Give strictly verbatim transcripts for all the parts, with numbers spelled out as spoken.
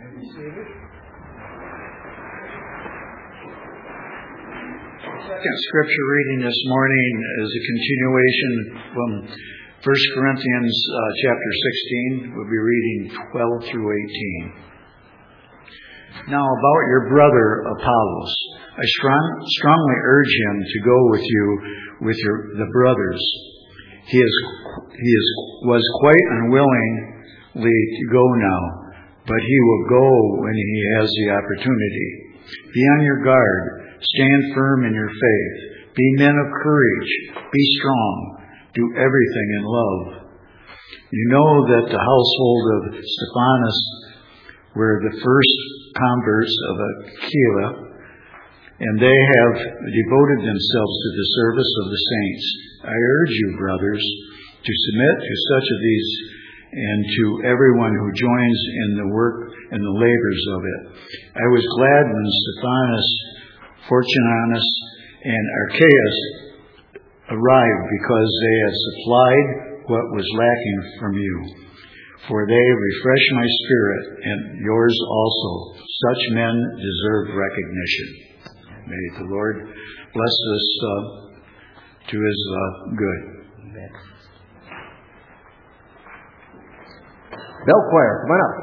Second scripture reading this morning is a continuation from First Corinthians uh, chapter sixteen. We'll be reading twelve through eighteen. Now about your brother Apollos, I strong, strongly urge him to go with you with your the brothers. He is he is was quite unwillingly to go now, but he will go when he has the opportunity. Be on your guard. Stand firm in your faith. Be men of courage. Be strong. Do everything in love. You know that the household of Stephanas were the first converts of Aquila, and they have devoted themselves to the service of the saints. I urge you, brothers, to submit to such of these and to everyone who joins in the work and the labors of it. I was glad when Stephanas, Fortunatus, and Archaeus arrived because they had supplied what was lacking from you. For they refreshed my spirit and yours also. Such men deserve recognition. May the Lord bless us uh, to His uh, good. Amen. Bell choir, come on up.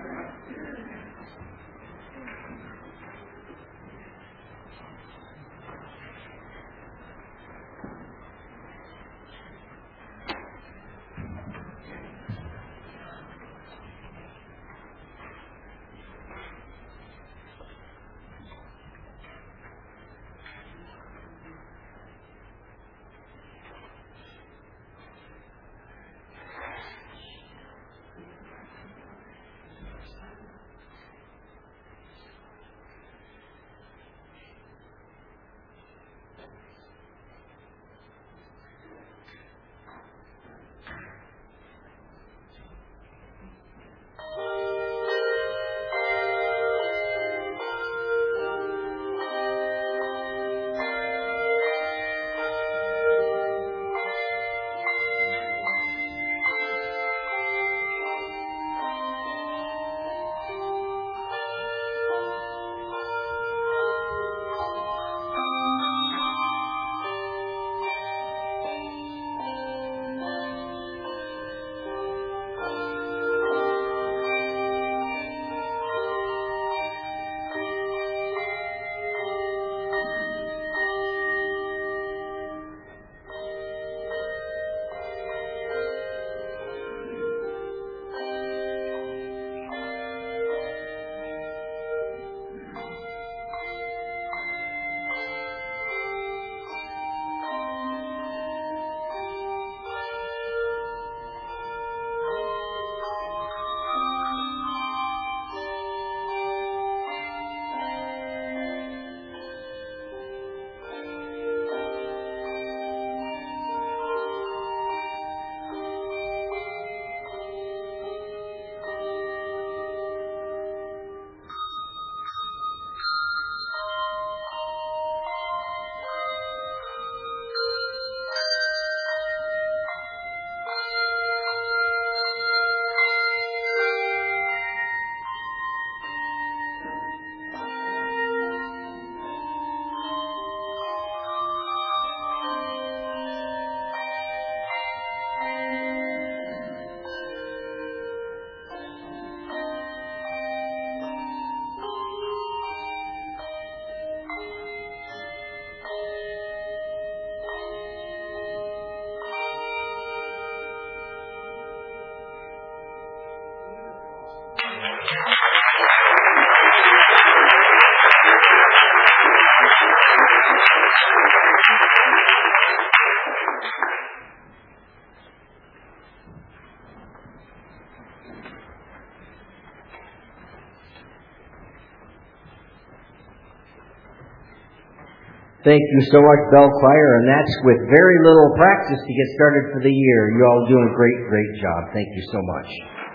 Thank you so much, Bell Choir, and that's with very little practice to get started for the year. You all doing a great, great job. Thank you so much.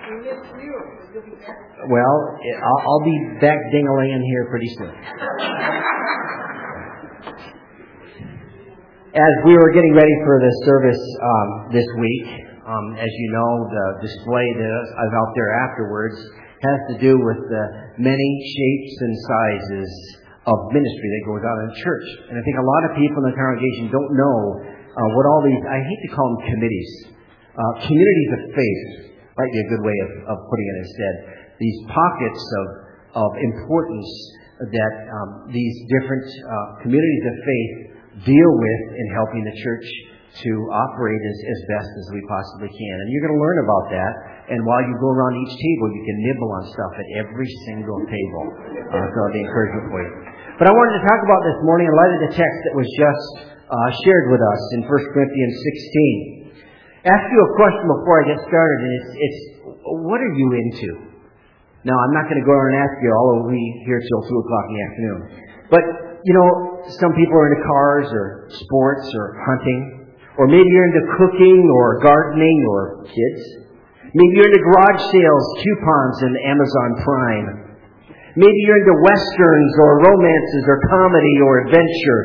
Well, I'll, I'll be back ding-a-linging here pretty soon. As we were getting ready for the service um, this week, um, as you know, the display that is out there afterwards has to do with the many shapes and sizes of ministry that goes on in the church. And I think a lot of people in the congregation don't know uh, what all these, I hate to call them committees, uh, communities of faith, might be a good way of, of putting it instead. These pockets of, of importance that um, these different uh, communities of faith deal with in helping the church to operate as, as best as we possibly can. And you're going to learn about that. And while you go around each table, you can nibble on stuff at every single table. Uh, so the encouragement for you. But I wanted to talk about this morning in light of the text that was just uh, shared with us in First Corinthians sixteen. Ask you a question before I get started, and it's, it's what are you into? Now, I'm not going to go around and ask you, although we here till two o'clock in the afternoon. But, you know, some people are into cars or sports or hunting. Or maybe you're into cooking or gardening or kids. Maybe you're into garage sales, coupons, and Amazon Prime. Maybe you're into westerns or romances or comedy or adventure.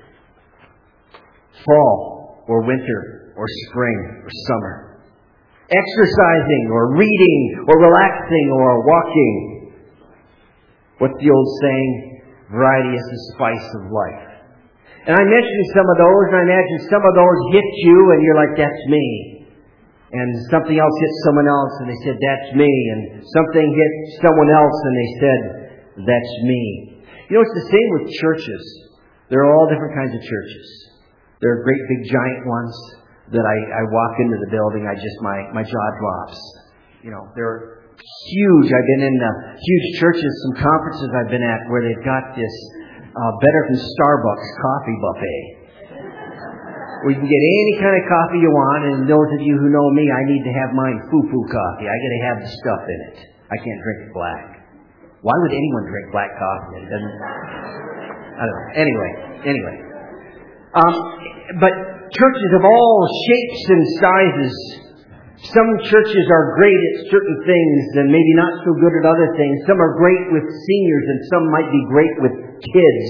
Fall or winter or spring or summer. Exercising or reading or relaxing or walking. What's the old saying? Variety is the spice of life. And I mentioned some of those, and I imagine some of those hit you, and you're like, that's me. And something else hit someone else, and they said, that's me. And something hit someone else, and they said, that's me. You know, it's the same with churches. There are all different kinds of churches. There are great big giant ones that I, I walk into the building, I just, my, my jaw drops. You know, they're huge. I've been in uh, huge churches, some conferences I've been at where they've got this uh, better than Starbucks coffee buffet. Where you can get any kind of coffee you want, and those of you who know me, I need to have mine foo-foo coffee. I got to have the stuff in it. I can't drink it black. Why would anyone drink black coffee? It doesn't. I don't know. Anyway, anyway. Um, but churches of all shapes and sizes. Some churches are great at certain things and maybe not so good at other things. Some are great with seniors and some might be great with kids.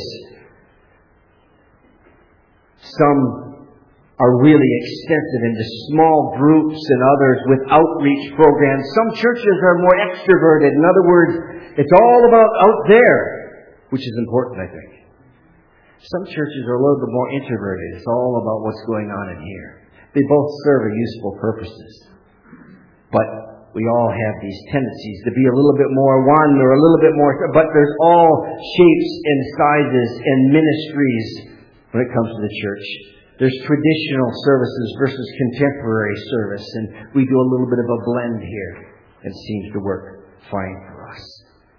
Some are really extensive into small groups and others with outreach programs. Some churches are more extroverted. In other words, it's all about out there, which is important, I think. Some churches are a little bit more introverted. It's all about what's going on in here. They both serve a useful purposes. But we all have these tendencies to be a little bit more one or a little bit more, but there's all shapes and sizes and ministries when it comes to the church. There's traditional services versus contemporary service, and we do a little bit of a blend here. It seems to work fine for us.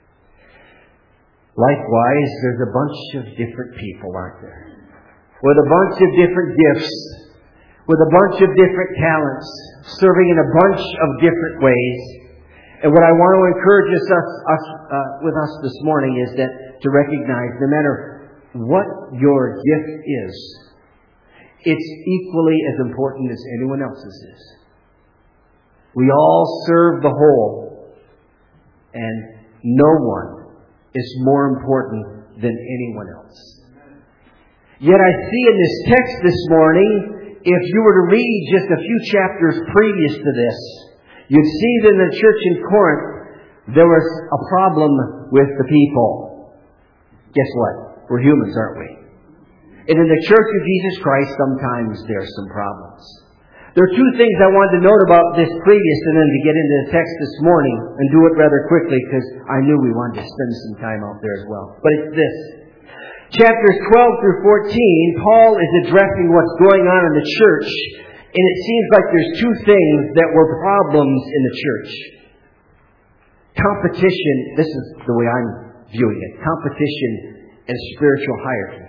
Likewise, there's a bunch of different people, aren't there? With a bunch of different gifts, with a bunch of different talents, serving in a bunch of different ways. And what I want to encourage us, us uh, with us this morning is that to recognize no matter what your gift is, it's equally as important as anyone else's is. We all serve the whole, and no one is more important than anyone else. Yet I see in this text this morning, if you were to read just a few chapters previous to this, you'd see that in the church in Corinth, there was a problem with the people. Guess what? We're humans, aren't we? And in the church of Jesus Christ, sometimes there's some problems. There are two things I wanted to note about this previous and then to get into the text this morning and do it rather quickly because I knew we wanted to spend some time out there as well. But it's this. Chapters twelve through fourteen, Paul is addressing what's going on in the church, and it seems like there's two things that were problems in the church. Competition, this is the way I'm viewing it, competition and spiritual hierarchy.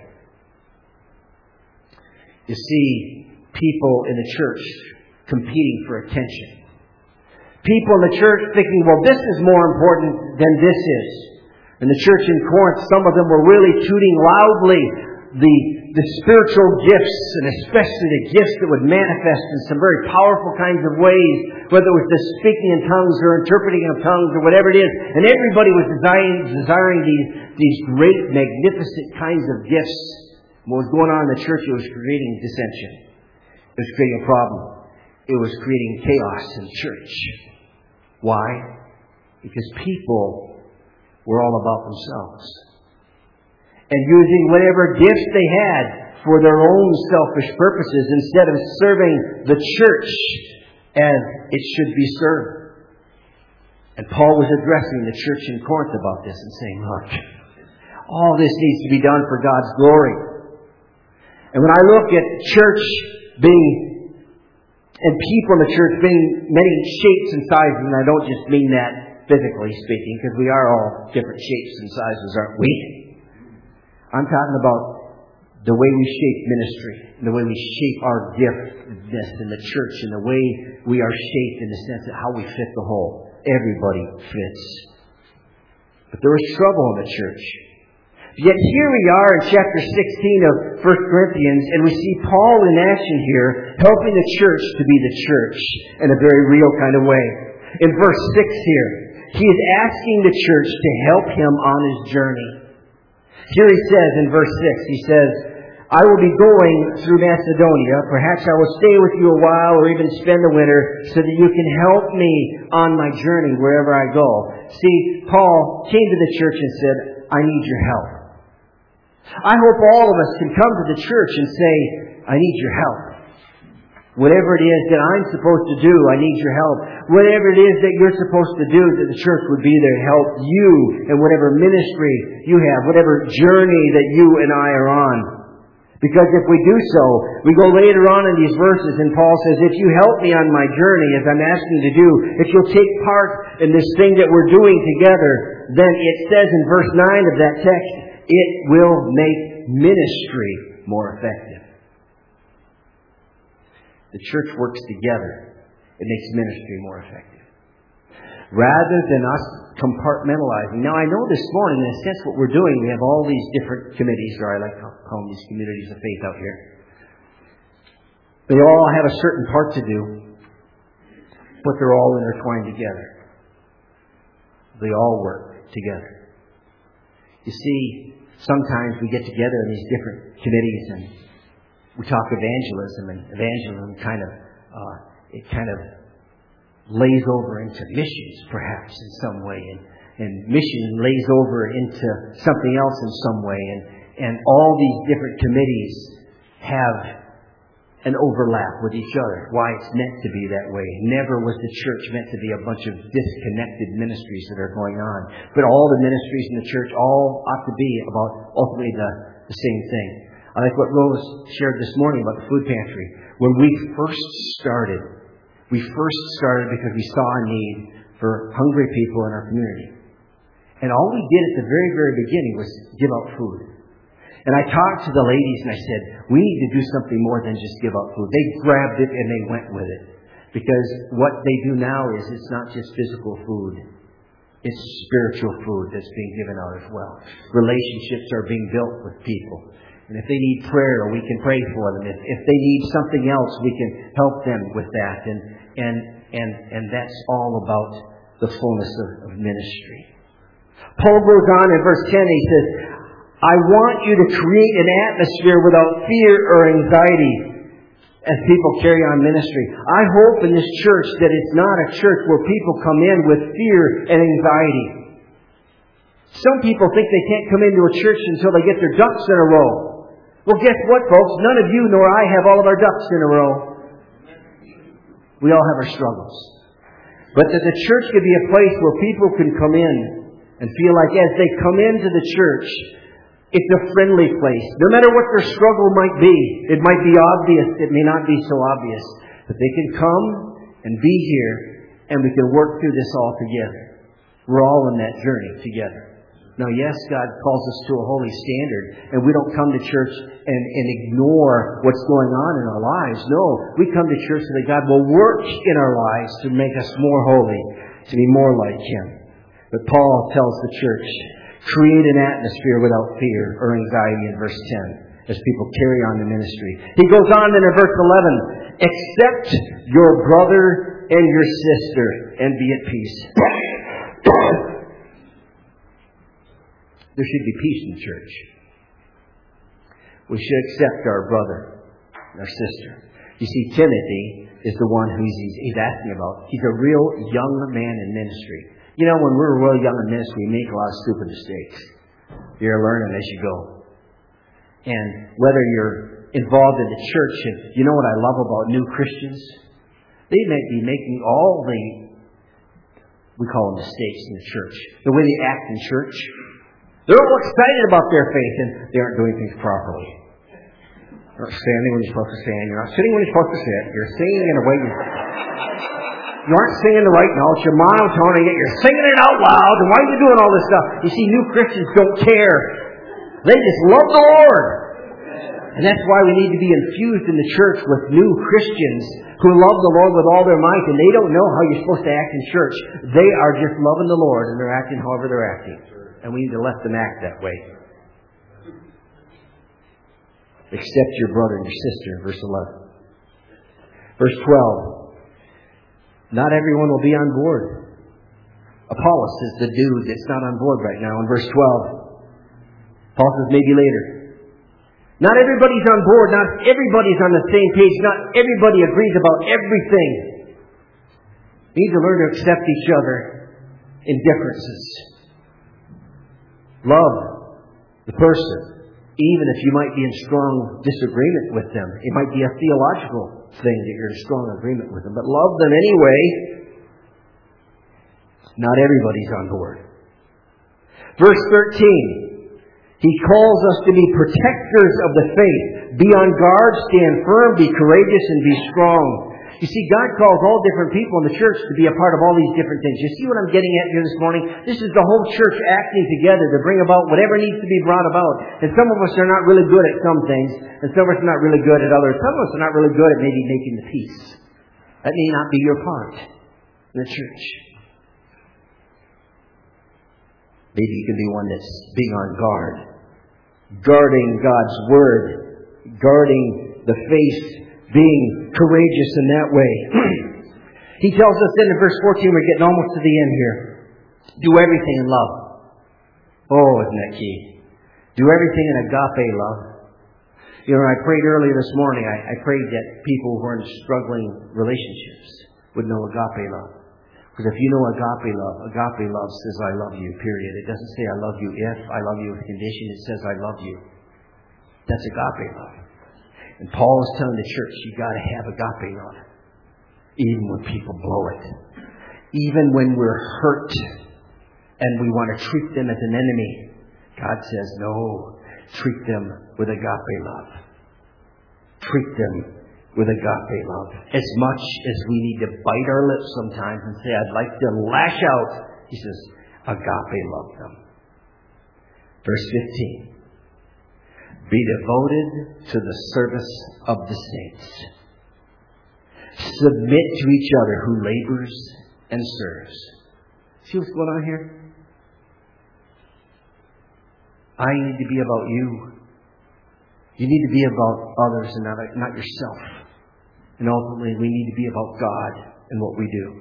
You see people in the church competing for attention. People in the church thinking, well, this is more important than this is. In the church in Corinth, some of them were really tooting loudly the, the spiritual gifts, and especially the gifts that would manifest in some very powerful kinds of ways, whether it was the speaking in tongues or interpreting of tongues or whatever it is. And everybody was desiring, desiring these, these great, magnificent kinds of gifts. What was going on in the church, it was creating dissension. It was creating a problem. It was creating chaos in church. Why? Because people were all about themselves. And using whatever gifts they had for their own selfish purposes instead of serving the church as it should be served. And Paul was addressing the church in Corinth about this and saying, look, all this needs to be done for God's glory. And when I look at church being, and people in the church being many shapes and sizes, and I don't just mean that physically speaking, because we are all different shapes and sizes, aren't we? I'm talking about the way we shape ministry, and the way we shape our giftedness in the church, and the way we are shaped in the sense of how we fit the whole. Everybody fits. But there was trouble in the church. Yet here we are in chapter sixteen of First Corinthians, and we see Paul in action here, helping the church to be the church in a very real kind of way. In verse six here, he is asking the church to help him on his journey. Here he says in verse six, he says, I will be going through Macedonia. Perhaps I will stay with you a while or even spend the winter so that you can help me on my journey wherever I go. See, Paul came to the church and said, I need your help. I hope all of us can come to the church and say, I need your help. Whatever it is that I'm supposed to do, I need your help. Whatever it is that you're supposed to do, that the church would be there to help you in whatever ministry you have, whatever journey that you and I are on. Because if we do so, we go later on in these verses and Paul says, if you help me on my journey, as I'm asking you to do, if you'll take part in this thing that we're doing together, then it says in verse nine of that text, it will make ministry more effective. The church works together. It makes ministry more effective. Rather than us compartmentalizing. Now, I know this morning, in a sense, what we're doing, we have all these different committees, or I like to call them these communities of faith out here. They all have a certain part to do, but they're all intertwined together. They all work together. You see, sometimes we get together in these different committees and we talk evangelism, and evangelism kind of, uh, it kind of lays over into missions, perhaps, in some way. And, and mission lays over into something else in some way. And, and all these different committees have an overlap with each other. Why it's meant to be that way. Never was the church meant to be a bunch of disconnected ministries that are going on. But all the ministries in the church all ought to be about ultimately the, the same thing. I like what Rose shared this morning about the food pantry. When we first started, we first started because we saw a need for hungry people in our community. And all we did at the very, very beginning was give out food. And I talked to the ladies and I said, we need to do something more than just give out food. They grabbed it and they went with it. Because what they do now is it's not just physical food. It's spiritual food that's being given out as well. Relationships are being built with people. And if they need prayer, we can pray for them. If, if they need something else, we can help them with that. And and and and that's all about the fullness of, of ministry. Paul goes on in verse ten, he says, I want you to create an atmosphere without fear or anxiety as people carry on ministry. I hope in this church that it's not a church where people come in with fear and anxiety. Some people think they can't come into a church until they get their ducks in a row. Well, guess what, folks? None of you nor I have all of our ducks in a row. We all have our struggles. But that the church could be a place where people can come in and feel like as they come into the church, it's a friendly place. No matter what their struggle might be, it might be obvious, it may not be so obvious. But they can come and be here and we can work through this all together. We're all in that journey together. Now, yes, God calls us to a holy standard, and we don't come to church and, and ignore what's going on in our lives. No, we come to church so that God will work in our lives to make us more holy, to be more like Him. But Paul tells the church, create an atmosphere without fear or anxiety in verse ten, as people carry on the ministry. He goes on then in verse eleven, accept your brother and your sister and be at peace. There should be peace in the church. We should accept our brother and our sister. You see, Timothy is the one who he's, he's asking about. He's a real young man in ministry. You know, when we're real young in ministry, we make a lot of stupid mistakes. You're learning as you go. And whether you're involved in the church, and you know what I love about new Christians? They may be making all the, we call them mistakes in the church. The way they act in church. They're all excited about their faith, and they aren't doing things properly. You're not standing when you're supposed to stand. You're not sitting when you're supposed to sit. You're singing in a way you... You aren't singing the right notes. You're monotoning it. You're singing it out loud. And why are you doing all this stuff? You see, new Christians don't care. They just love the Lord. And that's why we need to be infused in the church with new Christians who love the Lord with all their might, and they don't know how you're supposed to act in church. They are just loving the Lord, and they're acting however they're acting. And we need to let them act that way. Accept your brother and your sister, verse eleven. Verse twelve. Not everyone will be on board. Apollos is the dude that's not on board right now in verse twelve. Paul says maybe later. Not everybody's on board. Not everybody's on the same page. Not everybody agrees about everything. We need to learn to accept each other in differences. Love the person, even if you might be in strong disagreement with them. It might be a theological thing that you're in strong agreement with them. But love them anyway. Not everybody's on board. Verse thirteen. He calls us to be protectors of the faith. Be on guard, stand firm, be courageous, and be strong. You see, God calls all different people in the church to be a part of all these different things. You see what I'm getting at here this morning? This is the whole church acting together to bring about whatever needs to be brought about. And some of us are not really good at some things, and some of us are not really good at others. Some of us are not really good at maybe making the peace. That may not be your part in the church. Maybe you can be one that's being on guard. Guarding God's Word. Guarding the faith. Being courageous in that way. He tells us then in verse fourteen, we're getting almost to the end here. Do everything in love. Oh, isn't that key? Do everything in agape love. You know, I prayed earlier this morning, I, I prayed that people who are in struggling relationships would know agape love. Because if you know agape love, agape love says, I love you, period. It doesn't say, I love you if, I love you with condition. It says, I love you. That's agape love. And Paul is telling the church, you've got to have agape love. Even when people blow it. Even when we're hurt and we want to treat them as an enemy. God says, no, treat them with agape love. Treat them with agape love. As much as we need to bite our lips sometimes and say, I'd like to lash out. He says, agape love them. Verse fifteen. Be devoted to the service of the saints. Submit to each other who labors and serves. See what's going on here? I need to be about you. You need to be about others and not, not yourself. And ultimately, we need to be about God and what we do.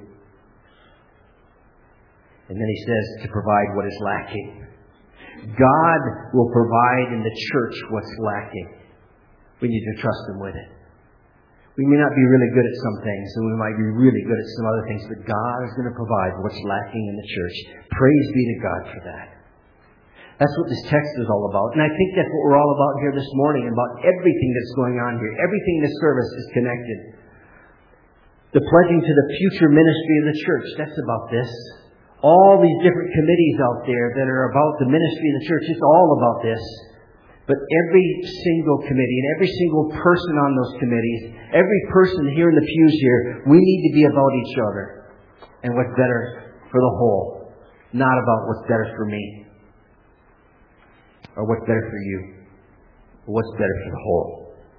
And then he says to provide what is lacking. God will provide in the church what's lacking. We need to trust Him with it. We may not be really good at some things, and we might be really good at some other things, but God is going to provide what's lacking in the church. Praise be to God for that. That's what this text is all about. And I think that's what we're all about here this morning, about everything that's going on here. Everything in this service is connected. The pledging to the future ministry of the church, that's about this. All these different committees out there that are about the ministry of the church, it's all about this. But every single committee and every single person on those committees, every person here in the pews here, we need to be about each other and what's better for the whole, not about what's better for me or what's better for you, but what's better for the whole.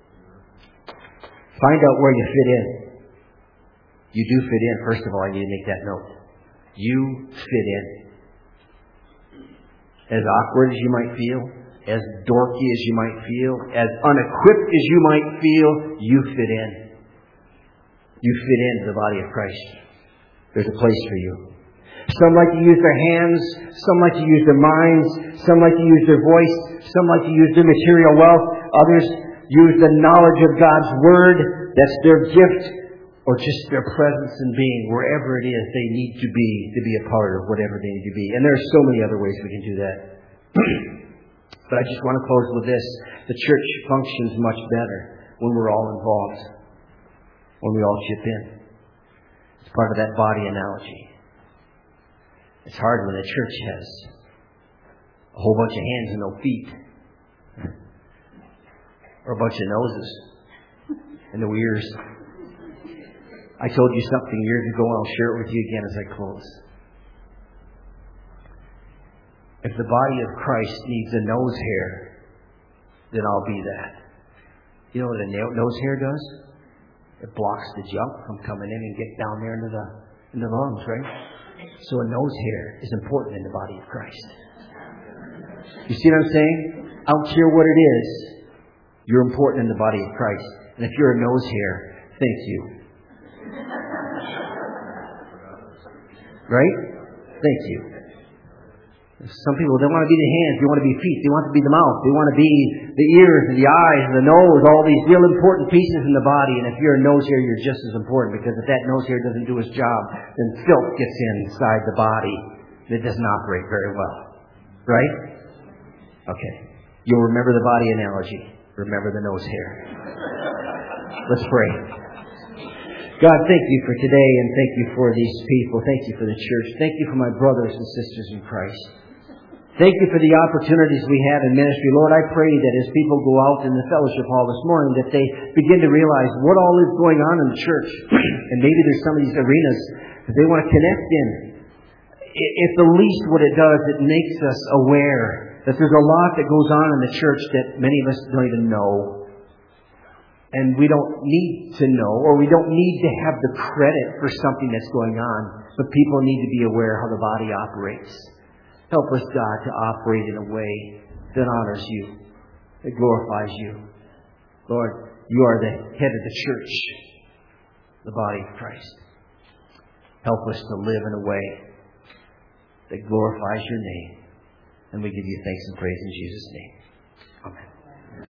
Find out where you fit in. You do fit in. First of all, I need to make that note. You fit in. As awkward as you might feel, as dorky as you might feel, as unequipped as you might feel, you fit in. You fit into the body of Christ. There's a place for you. Some like to use their hands, some like to use their minds, some like to use their voice, some like to use their material wealth, others use the knowledge of God's Word. That's their gift. or just their presence and being wherever it is they need to be to be a part of whatever they need to be. And there are so many other ways we can do that. But I just want to close with this. The church functions much better when we're all involved, when we all chip in. It's part of that body analogy. It's hard when the church has a whole bunch of hands and no feet, or a bunch of noses and no ears. I told you something years ago, and I'll share it with you again as I close. If the body of Christ needs a nose hair, then I'll be that. You know what a nose hair does? It blocks the junk from coming in and getting down there into the, into the lungs, right? So a nose hair is important in the body of Christ. You see what I'm saying? I don't care what it is. You're important in the body of Christ. And if you're a nose hair, thank you. Right? Thank you. Some people, they want to be the hands, they want to be feet, they want to be the mouth, they want to be the ears and the eyes and the nose, all these real important pieces in the body. And if you're a nose hair, you're just as important, because if that nose hair doesn't do its job, then filth gets inside the body and it doesn't operate very well. Right? Okay. You'll remember the body analogy. Remember the nose hair. Let's pray. God, thank you for today, and thank you for these people. Thank you for the church. Thank you for my brothers and sisters in Christ. Thank you for the opportunities we have in ministry. Lord, I pray that as people go out in the fellowship hall this morning, that they begin to realize what all is going on in the church. And maybe there's some of these arenas that they want to connect in. If the least what it does, it makes us aware that there's a lot that goes on in the church that many of us don't even know. And we don't need to know, or we don't need to have the credit for something that's going on. But people need to be aware how the body operates. Help us, God, to operate in a way that honors you, that glorifies you. Lord, you are the head of the church, the body of Christ. Help us to live in a way that glorifies your name. And we give you thanks and praise in Jesus' name. Amen.